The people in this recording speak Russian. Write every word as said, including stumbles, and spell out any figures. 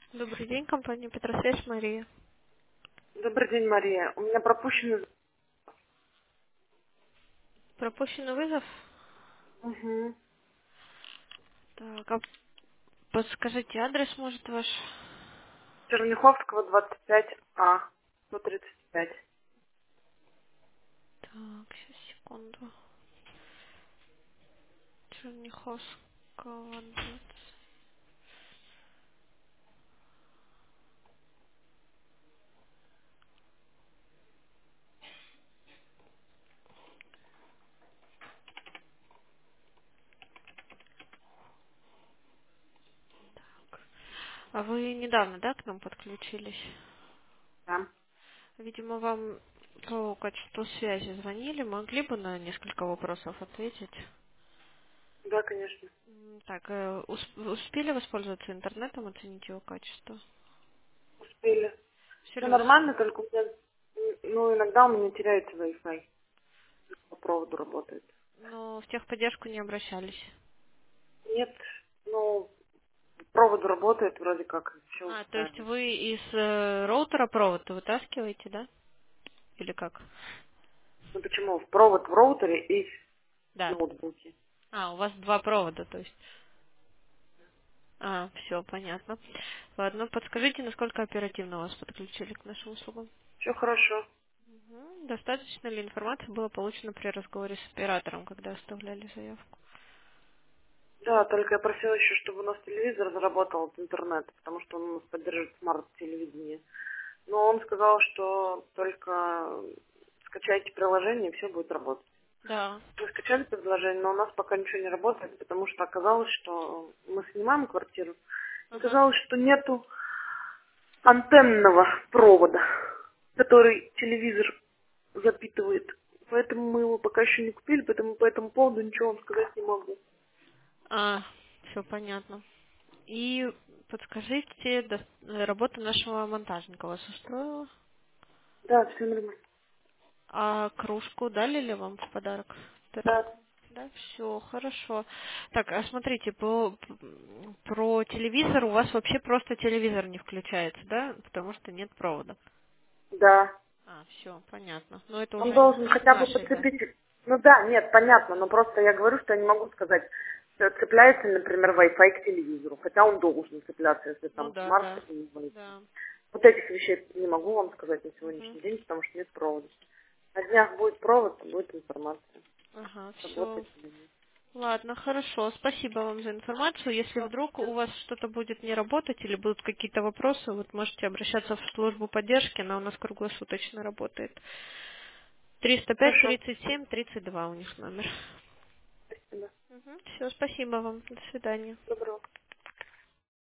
Добрый день, компания Петросвязь, Мария. Добрый день, Мария. У меня пропущенный... Пропущенный вызов? Угу. Так, а подскажите адрес, может, ваш? Черняховского, двадцать пять А, сто тридцать пять. Так, сейчас, секунду. Черняховского, двадцать. А вы недавно, да, к нам подключились? Да. Видимо, вам по качеству связи звонили. Могли бы на несколько вопросов ответить? Да, конечно. М, Так, э, ус- вы успели воспользоваться интернетом, оценить его качество? Успели. Все Все ли у вас? нормально, только у меня... м, Ну, иногда у меня теряется Wi-Fi. По проводу работает. Но в техподдержку не обращались. Нет, ну, провод работает вроде как. Все А, то есть устраивает. вы из э, роутера провод вытаскиваете, да? Или как? Ну, почему? В провод в роутере и в Да. ноутбуке. А, у вас два провода, то есть. А, все, понятно. Ладно, подскажите, насколько оперативно вас подключили к нашим услугам? Все хорошо. Мгм. Достаточно ли информации было получено при разговоре с оператором, когда оставляли заявку? Да, только я просила еще, чтобы у нас телевизор заработал от интернета, потому что он у нас поддерживает смарт-телевидение. Но он сказал, что только скачайте приложение, и все будет работать. Да. Мы скачали приложение, но у нас пока ничего не работает, потому что оказалось, что мы снимаем квартиру. Ага. Оказалось, что нету антенного провода, который телевизор запитывает. Поэтому мы его пока еще не купили, поэтому по этому поводу ничего вам сказать не могу. А, все понятно. И подскажите, до- э, работа нашего монтажника вас устроила? Да, все нормально. А кружку дали ли вам в подарок? Да, Да, все, хорошо. Так, а смотрите, по, про телевизор у вас вообще просто телевизор не включается, да? Потому что нет провода. да. А, все, понятно. Но это Он уже должен не с хотя бы нашей, да? подцепить. Ну да, нет, понятно, но просто я говорю, что я не могу сказать, что цепляется, например, Wi-Fi к телевизору, хотя он должен цепляться, если Ну там да, смарт да. или не Wi-Fi. Да. Вот этих вещей не могу вам сказать на Угу. сегодняшний день, потому что нет провода. На днях будет провод, то будет информация, Ага, все. работает или нет. Ладно, хорошо. Спасибо вам за информацию. Если Всё, вдруг всё. у вас что-то будет не работать или будут какие-то вопросы, вот можете обращаться в службу поддержки, она у нас круглосуточно работает. триста пять Хорошо, тридцать семь тридцать два у них номер. спасибо. Все, спасибо вам. До свидания. Доброго.